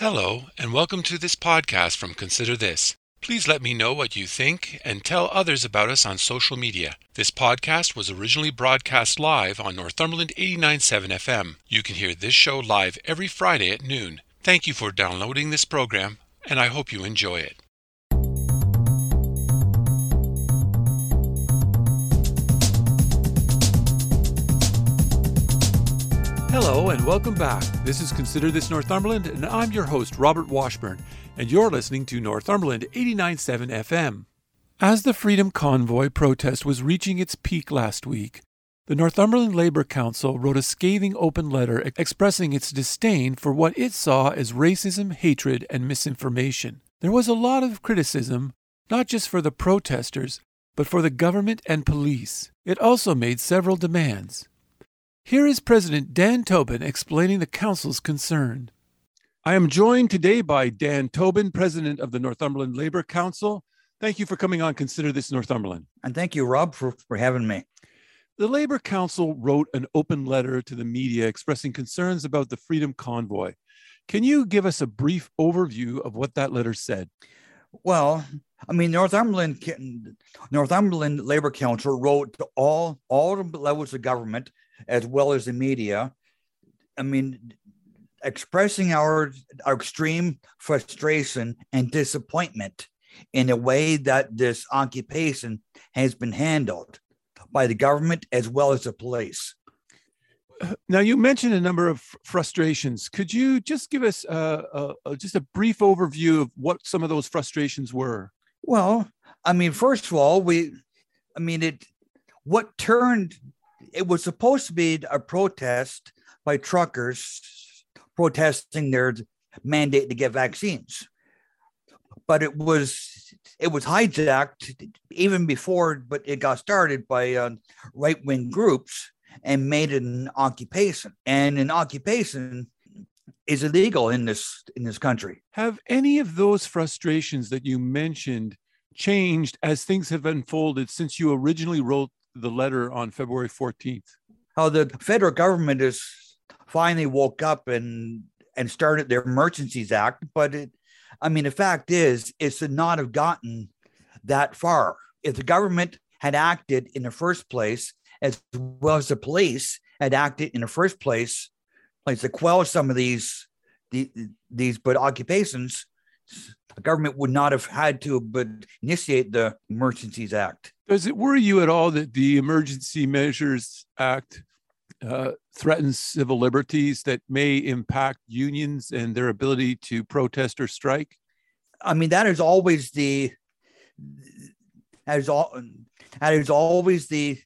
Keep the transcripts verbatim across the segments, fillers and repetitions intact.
Hello, and welcome to this podcast from Consider This. Please let me know what you think and tell others about us on social media. This podcast was originally broadcast live on Northumberland eighty-nine point seven F M. You can hear this show live every Friday at noon. Thank you for downloading this program, and I hope you enjoy it. Hello and welcome back. This is Consider This Northumberland, and I'm your host, Robert Washburn, and you're listening to Northumberland eighty-nine point seven F M. As the Freedom Convoy protest was reaching its peak last week, the Northumberland Labour Council wrote a scathing open letter expressing its disdain for what it saw as racism, hatred, and misinformation. There was a lot of criticism, not just for the protesters, but for the government and police. It also made several demands. Here is President Dan Tobin explaining the Council's concern. I am joined today by Dan Tobin, President of the Northumberland Labour Council. Thank you for coming on Consider This Northumberland. And thank you, Rob, for, for having me. The Labour Council wrote an open letter to the media expressing concerns about the Freedom Convoy. Can you give us a brief overview of what that letter said? Well, I mean, Northumberland Northumberland Labour Council wrote to all, all levels of government, as well as the media, I mean, expressing our, our extreme frustration and disappointment in the way that this occupation has been handled by the government as well as the police. Now, you mentioned a number of frustrations. Could you just give us a, a, just a brief overview of what some of those frustrations were? Well, I mean, first of all, we, I mean, it, what turned It was supposed to be a protest by truckers protesting their mandate to get vaccines, but it was it was hijacked even before, but it got started by uh, right-wing groups and made it an occupation. And an occupation is illegal in this in this country. Have any of those frustrations that you mentioned changed as things have unfolded since you originally wrote the letter on February fourteenth? How the federal government has finally woke up and and started their Emergencies Act, but it, I mean, the fact is, it's to not have gotten that far. If the government had acted in the first place, as well as the police had acted in the first place, like to quell some of these the, these but occupations, the government would not have had to but initiate the Emergencies Act. Does it worry you at all that the Emergency Measures Act uh, threatens civil liberties that may impact unions and their ability to protest or strike? I mean, that is always the that is all that is always the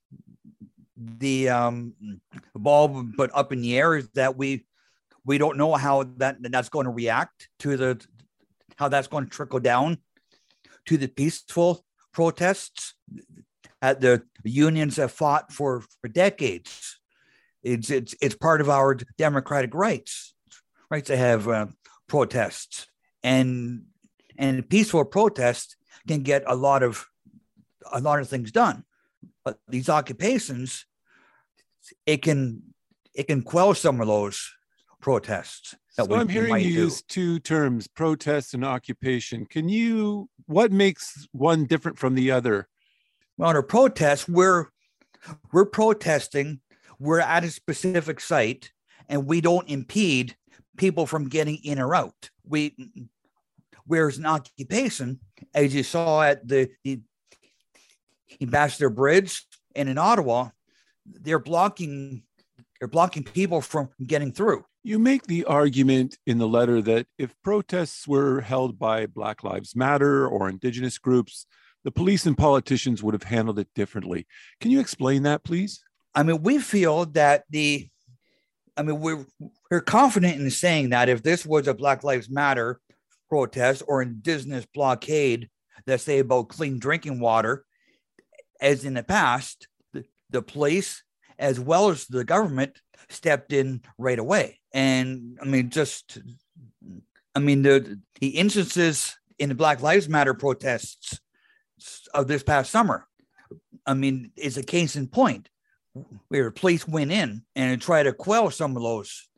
the um, ball, but up in the air is that we we don't know how that that's going to react to the how that's going to trickle down to the peaceful protests that the unions have fought for, for decades. It's, it's, it's part of our democratic rights, right, to have uh, protests. And, and a peaceful protest can get a lot of, a lot of things done. But these occupations, it can, it can quell some of those protests. So I'm hearing you use two terms, protest and occupation. Can you, what makes one different from the other? Well, in a protest, we're, we're protesting, we're at a specific site, and we don't impede people from getting in or out. We, whereas an occupation, as you saw at the, the Ambassador Bridge and in Ottawa, they're blocking, they're blocking people from getting through. You make the argument in the letter that if protests were held by Black Lives Matter or Indigenous groups, the police and politicians would have handled it differently. Can you explain that, please? I mean, we feel that the, I mean, we're, we're confident in saying that if this was a Black Lives Matter protest or Indigenous blockade that say about clean drinking water, as in the past, the, the police as well as the government stepped in right away. And I mean, just, I mean, the, the instances in the Black Lives Matter protests of this past summer, I mean, is a case in point where police went in and tried to quell some of those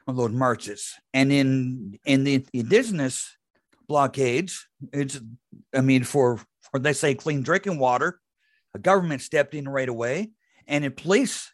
of those marches. And in in the, the indigenous blockades, it's I mean for for they say clean drinking water, the government stepped in right away, and the police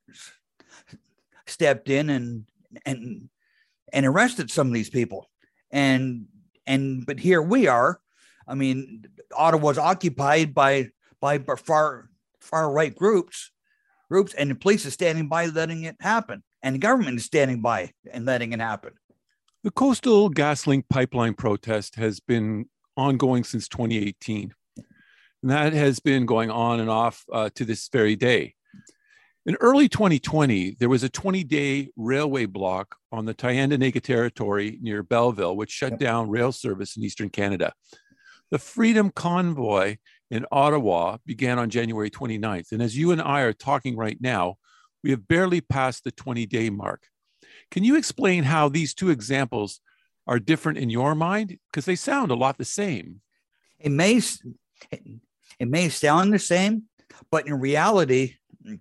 stepped in and and and arrested some of these people. And and but here we are. I mean, Ottawa's occupied by by far far right groups groups, and the police is standing by letting it happen, and the government is standing by and letting it happen. The Coastal GasLink pipeline protest has been ongoing since twenty eighteen. And that has been going on and off uh, to this very day. In early twenty twenty, there was a twenty-day railway block on the Tyendinaga territory near Belleville, which shut yep. down rail service in Eastern Canada. The Freedom Convoy in Ottawa began on January twenty-ninth. And as you and I are talking right now, we have barely passed the twenty-day mark. Can you explain how these two examples are different in your mind? Because they sound a lot the same. It may, it may sound the same, but in reality,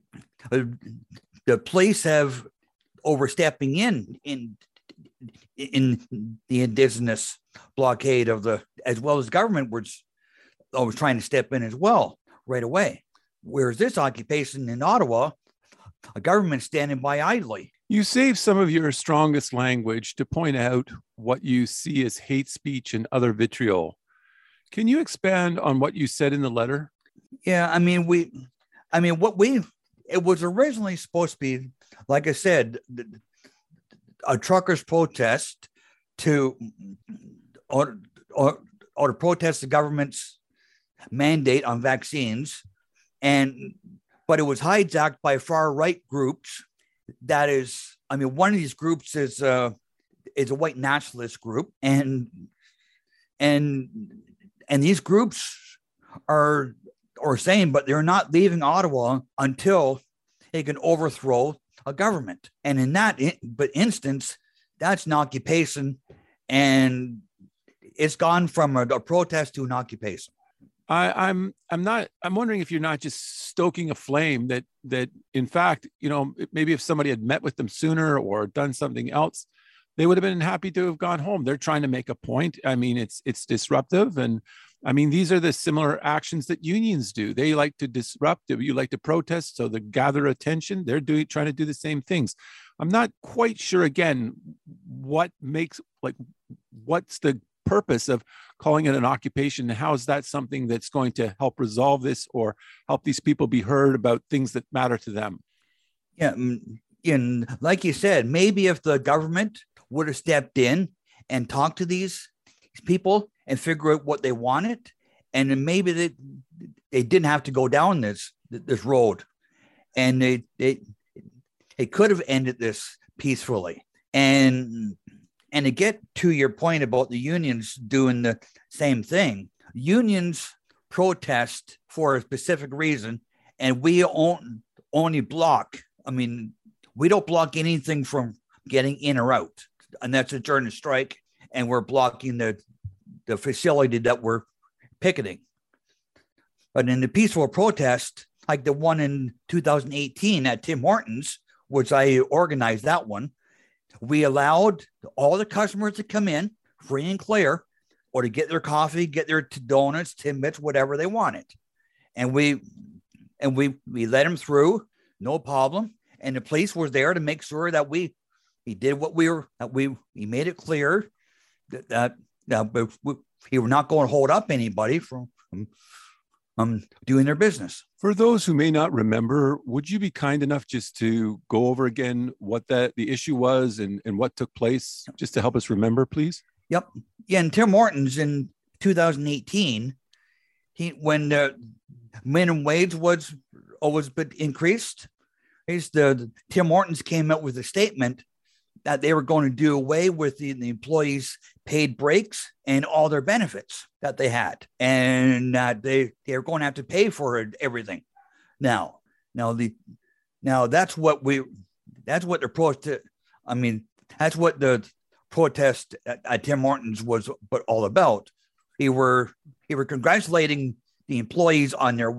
the police have overstepping in in in the indigenous blockade of the, as well as government was was trying to step in as well right away. Whereas this occupation in Ottawa, a government standing by idly. You save some of your strongest language to point out what you see as hate speech and other vitriol. Can you expand on what you said in the letter? Yeah, I mean, we, I mean, what we, it was originally supposed to be, like I said, a truckers' protest to, or, or, or to protest the government's mandate on vaccines. And, but it was hijacked by far right groups. That is, I mean, one of these groups is uh, is a white nationalist group, and and and these groups are are saying, but they're not leaving Ottawa until they can overthrow a government. And in that, in, but instance, that's an occupation, and it's gone from a, a protest to an occupation. I, I'm I'm not I'm wondering if you're not just stoking a flame that that in fact, you know, maybe if somebody had met with them sooner or done something else, they would have been happy to have gone home. They're trying to make a point. I mean, it's it's disruptive, and I mean, these are the similar actions that unions do. They like to disrupt. You like to protest, so they gather attention. They're doing trying to do the same things. I'm not quite sure again what makes like what's the purpose of calling it an occupation. How is that something that's going to help resolve this or help these people be heard about things that matter to them? Yeah, and like you said, maybe if the government would have stepped in and talked to these people and figure out what they wanted, and then maybe they they didn't have to go down this this road, and they they they could have ended this peacefully. And And to get to your point about the unions doing the same thing, unions protest for a specific reason, and we own, only block. I mean, we don't block anything from getting in or out, and that's a during a strike, and we're blocking the, the facility that we're picketing. But in the peaceful protest, like the one in two thousand eighteen at Tim Hortons, which I organized that one, we allowed all the customers to come in free and clear, or to get their coffee, get their donuts, Timbits, whatever they wanted. And we and we we let them through, no problem. And the police was there to make sure that we we did what we were, that we we made it clear that that, that we, we were not going to hold up anybody from, from um, doing their business. For those who may not remember, would you be kind enough just to go over again what that the issue was and, and what took place, just to help us remember, please? Yep. Yeah, and Tim Hortons in two thousand eighteen, he when the minimum wage was always been increased, he's the, the Tim Hortons came out with a statement that they were going to do away with the, the employees' paid breaks and all their benefits that they had, and uh, they they're going to have to pay for it, everything. Now, now the now that's what we that's what the protest. I mean, that's what the protest at, at Tim Hortons was all about. He were he were congratulating the employees on their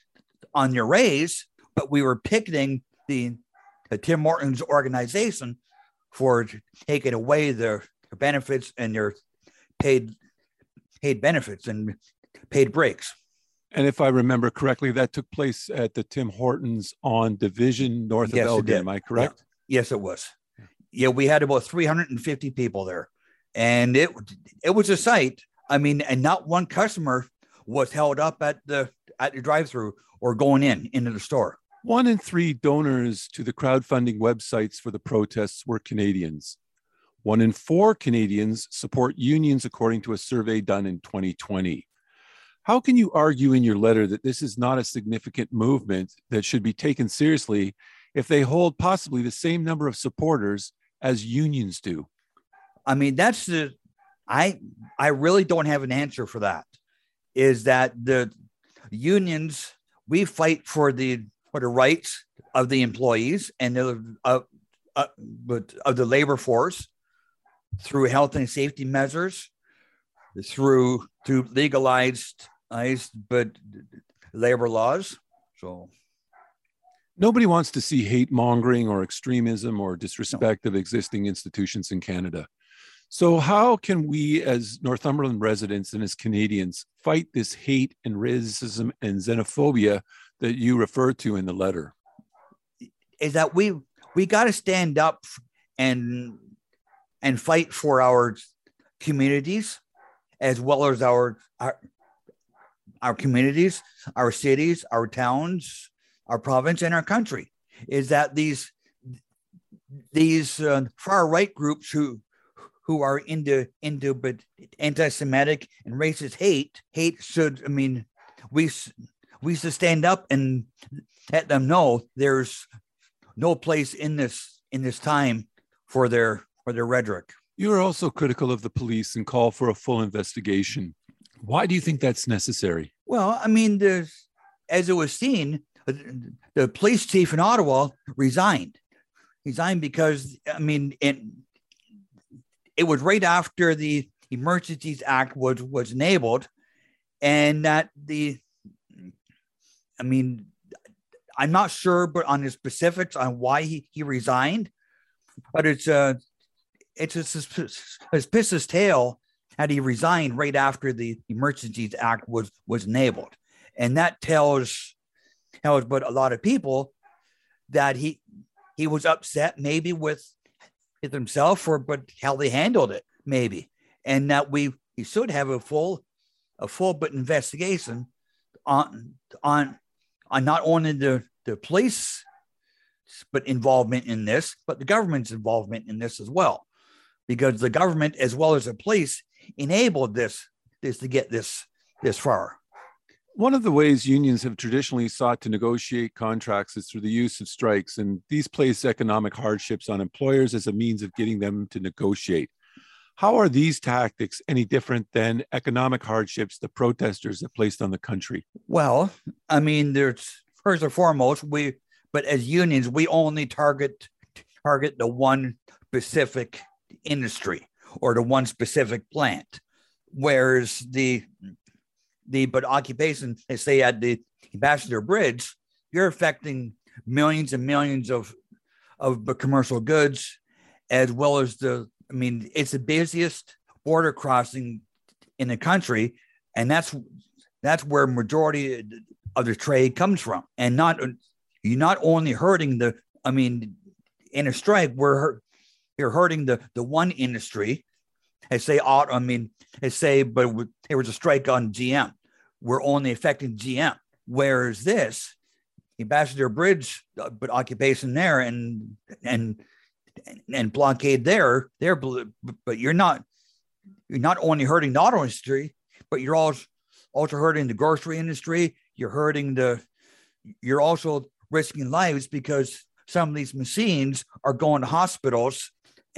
on their raise, but we were picketing the, the Tim Hortons organization for taking away their benefits and their paid paid benefits and paid breaks. And if I remember correctly, that took place at the Tim Hortons on Division north Yes, of it Elgin. did. Am I correct? Yeah. Yes, it was. Yeah, we had about three hundred fifty people there, and it it was a sight. I mean, and not one customer was held up at the at the drive-through or going in into the store. One in three donors to the crowdfunding websites for the protests were Canadians. One in four Canadians support unions, according to a survey done in twenty twenty. How can you argue in your letter that this is not a significant movement that should be taken seriously if they hold possibly the same number of supporters as unions do? I mean, that's the, I, I really don't have an answer for that. Is that the unions, we fight for the, for the rights of the employees and the, uh, uh, but of the labor force through health and safety measures, through to legalized, but labor laws. So nobody wants to see hate mongering or extremism or disrespect no. of existing institutions in Canada. So how can we as Northumberland residents and as Canadians fight this hate and racism and xenophobia that you refer to in the letter? Is that we we got to stand up and and fight for our communities as well as our our, our communities, our cities, our towns, our province, and our country. Is that these these uh, far right groups who who are into into but anti-Semitic and racist hate hate should I mean we we should stand up and let them know there's no place in this in this time for their for their rhetoric. You are also critical of the police and call for a full investigation. Why do you think that's necessary? Well, I mean, there's, as it was seen, the police chief in Ottawa resigned. Resigned because, I mean, it, it was right after the Emergencies Act was, was enabled, and that the, I mean, I'm not sure, but on the specifics on why he, he resigned, but it's a, it's a suspicious tale that he resigned right after the Emergencies Act was, was enabled. And that tells, tells but a lot of people that he he was upset maybe with, with himself or but how they handled it, maybe. And that we, we should have a full a full but investigation on on on not only the, the police but involvement in this, but the government's involvement in this as well. Because the government, as well as the police, enabled this, this to get this, this far. One of the ways unions have traditionally sought to negotiate contracts is through the use of strikes, and these place economic hardships on employers as a means of getting them to negotiate. How are these tactics any different than economic hardships the protesters have placed on the country? Well, I mean, there's first and foremost, we, but as unions, we only target target the one specific industry or the one specific plant, whereas the the but occupation, they say at the Ambassador Bridge, you're affecting millions and millions of of commercial goods, as well as the, I mean, it's the busiest border crossing in the country, and that's that's where majority of the trade comes from. And not you're not only hurting the, I mean, in a strike, we're you're hurting the the one industry. I say, I mean, I say, but there was a strike on G M. We're only affecting G M. Whereas this, Ambassador Bridge, but occupation there and and and blockade there, there, but you're not you're not only hurting the auto industry, but you're also also hurting the grocery industry. You're hurting the, you're also risking lives because some of these machines are going to hospitals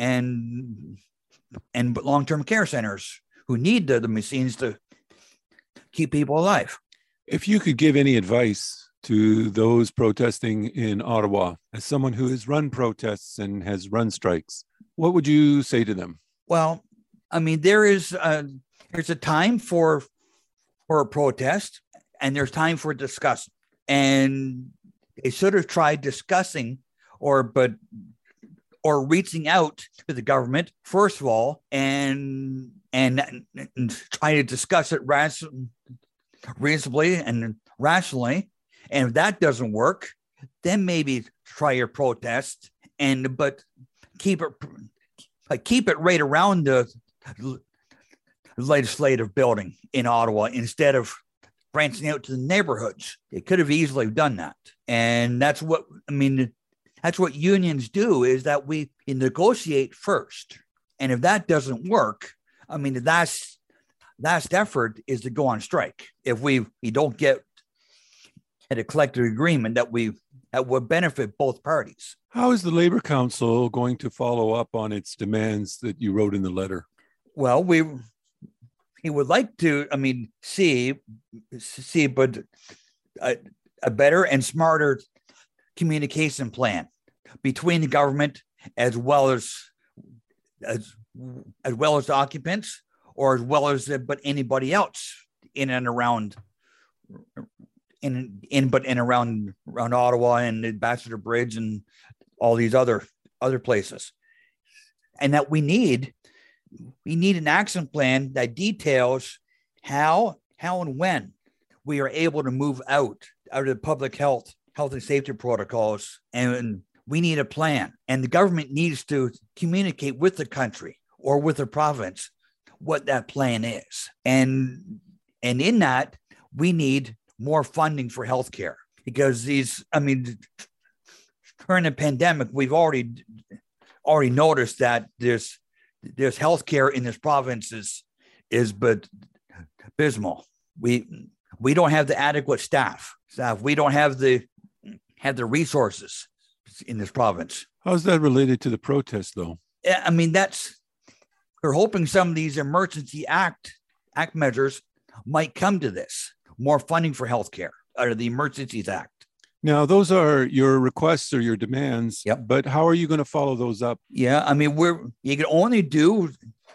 and and long-term care centers who need the, the machines to keep people alive. If you could give any advice to those protesting in Ottawa, as someone who has run protests and has run strikes, what would you say to them? Well, I mean, there is a, there's a time for for a protest, and there's time for discuss. And they should have tried discussing, or but or reaching out to the government, first of all, and and, and try to discuss it ration, reasonably and rationally. And if that doesn't work, then maybe try your protest, and but keep it keep it right around the legislative building in Ottawa instead of branching out to the neighborhoods. They could have easily done that. And that's what, I mean, that's what unions do, is that we negotiate first. And if that doesn't work, I mean, that's last effort is to go on strike. If we, we don't get at a collective agreement that we that would benefit both parties. How is the Labor Council going to follow up on its demands that you wrote in the letter? Well, we we would like to, I mean, see, see, but a, a better and smarter communication plan between the government as well as as as well as the occupants, or as well as but anybody else in and around in in but in around around Ottawa and Ambassador Bridge and all these other other places. And that we need we need an action plan that details how how and when we are able to move out out of the public health health and safety protocols, and we need a plan. And the government needs to communicate with the country or with the province what that plan is. And and in that, we need more funding for healthcare, because these, I mean, during the pandemic, we've already already noticed that there's there's healthcare in this province is is but abysmal. We we don't have the adequate staff. Staff. We don't have the have the resources in this province. How's that related to the protest, though? I mean, that's, we're hoping some of these emergency act act measures might come to this. More funding for healthcare out of the Emergencies Act. Now, those are your requests or your demands. Yep. But how are you going to follow those up? Yeah, I mean, we're you can only do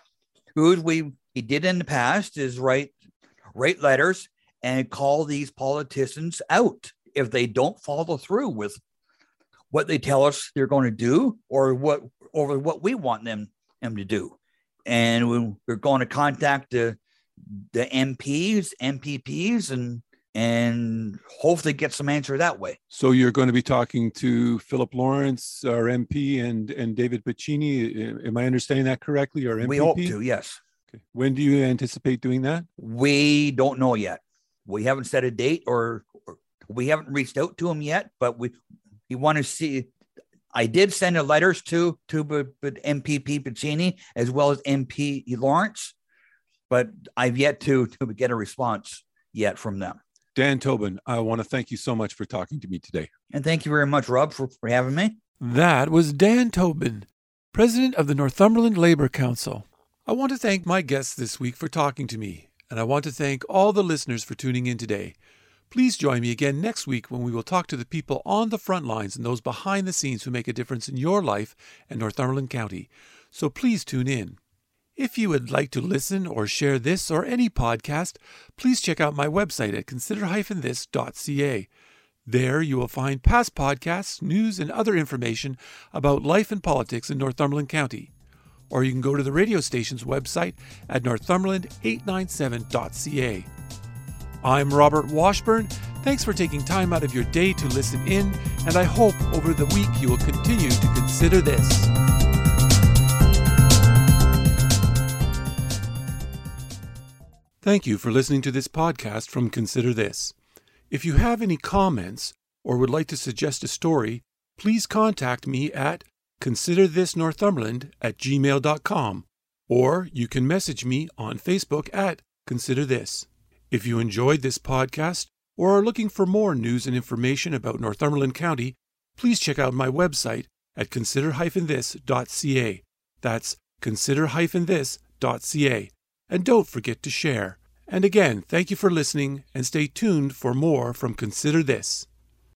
who we we did in the past is write write letters and call these politicians out if they don't follow through with what they tell us they're going to do, or what or what we want them them to do. And we, we're going to contact the the M Ps, M P Ps, and and hopefully get some answer that way. So you're going to be talking to Philip Lawrence, our M P, and and David Piccini. Am I understanding that correctly? Or M P P? We hope to, yes. Okay. When do you anticipate doing that? We don't know yet. We haven't set a date, or, or we haven't reached out to him yet, but we we want to see. I did send a letters to to but, but M P P Piccini as well as M P Lawrence, but I've yet to, to get a response yet from them. Dan Tobin, I want to thank you so much for talking to me today. And thank you very much, Rob, for, for having me. That was Dan Tobin, President of the Northumberland Labour Council. I want to thank my guests this week for talking to me, and I want to thank all the listeners for tuning in today. Please join me again next week when we will talk to the people on the front lines and those behind the scenes who make a difference in your life and Northumberland County. So please tune in. If you would like to listen or share this or any podcast, please check out my website at consider dash this dot c a. There you will find past podcasts, news, and other information about life and politics in Northumberland County. Or you can go to the radio station's website at northumberland eight ninety-seven dot c a. I'm Robert Washburn. Thanks for taking time out of your day to listen in, and I hope over the week you will continue to consider this. Thank you for listening to this podcast from Consider This. If you have any comments or would like to suggest a story, please contact me at consider this northumberland at gmail dot com, or you can message me on Facebook at Consider This. If you enjoyed this podcast or are looking for more news and information about Northumberland County, please check out my website at consider dash this dot c a. That's consider dash this dot c a. And don't forget to share. And again, thank you for listening, and stay tuned for more from Consider This.